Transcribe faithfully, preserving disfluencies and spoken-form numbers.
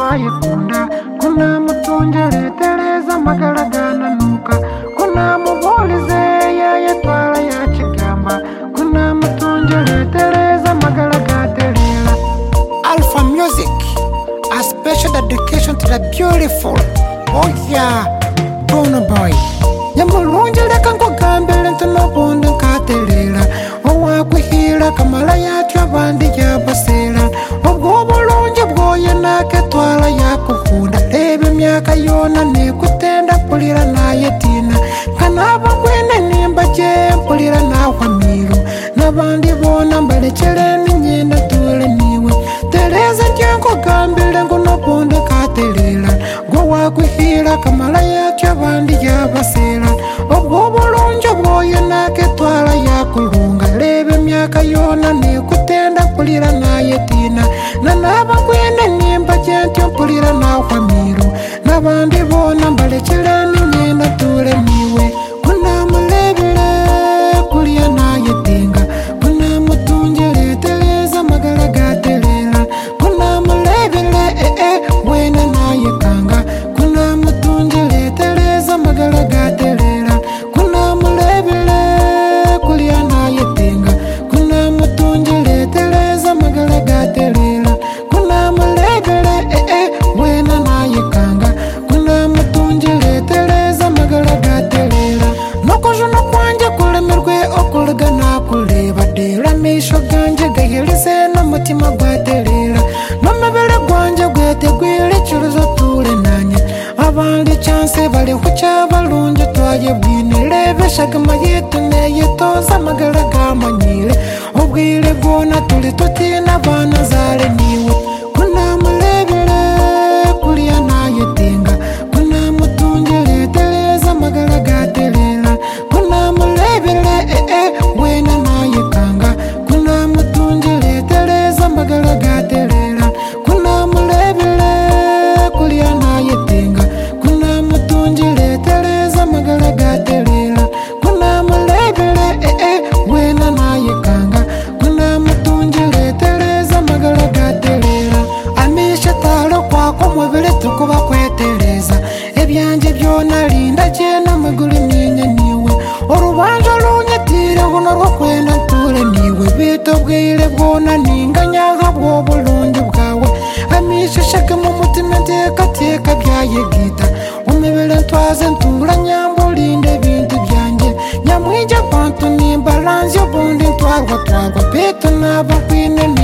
nayikunda kunamutunjere tereza magaragana nuka kunamubulize yayetwala yakigamba kunamutunjere tereza magaragaterera. Alpha Music, a special dedication to the beautiful. Oh yeah, Bruno Boy. Nyamulungi leka nkugambire ntunobunde nkaterera owakwihira kamala yatyo abandi yabasera obwo bulungi bwoye naketwala yakukunda leba emyaka yona nekutenda mpulira naye tina kanaba kwene nimba gye mpulira nawamiru nabandi bona mbalekere ninyenda tule niwe tereza nkyenkugambire ngunobunde nkaterera gwe wakwihira kamala yatyo abandi yabasera obwo bulungi bwoye naketwala yakulunga leba emyaka yona nekutenda mpulira naye tina nanaba kwene nimba gyentyo mpulira nawamiru nabandi bona mbalekere ninyenda tule niwe kunamulebere kulya naye tinga kunamutunjire tereza magala gaterera kunamulebere ee wena naye kanga kunamutunjire tereza magala gaterera kunamulebere kulya naye tinga kunamutunjire tereza magala gaterera kunamulebere ee wena naye kanga kunamutunjire tereza magala gaterera nokujuno kwanje kulemerwe okulega nakuleba dera misho ganje gahirize n'umutima gwaterera n'umubiri gwanje gwetegwire ikiruzo tule nanye abandi chance bali kuca balungi twaye bwinire beshagama yetu neyetoza amagara gamanyire ubwire bwona tuli tutina abana zare niwe kunamulebere kulya naye tinga kunamutungire tereza amagara gaterera kunamulebere ee wena naye kanga kunamutungire tereza amagara gaterera kunamulebere kulya naye tinga kunamutungire tereza amagara gaterera kunamulebere ee wena naye kanga kunamutungire tereza amagara gaterera amisha talo kwako mubiri tukuba kwetereza ebyanje byona linda jena maguru minye niwe orubanja lunyetire buno rwakwenda ntule niwe bito bwire bwona ninganya nkabwo bulungi bwawe amisha shaka mu mutima ntekateka byayegita umibiri ntwaze ntura nyambulinde bintu byanje nyamwija bantu nimbaranzi ubundi ntwarwa twarwa bito naba kwine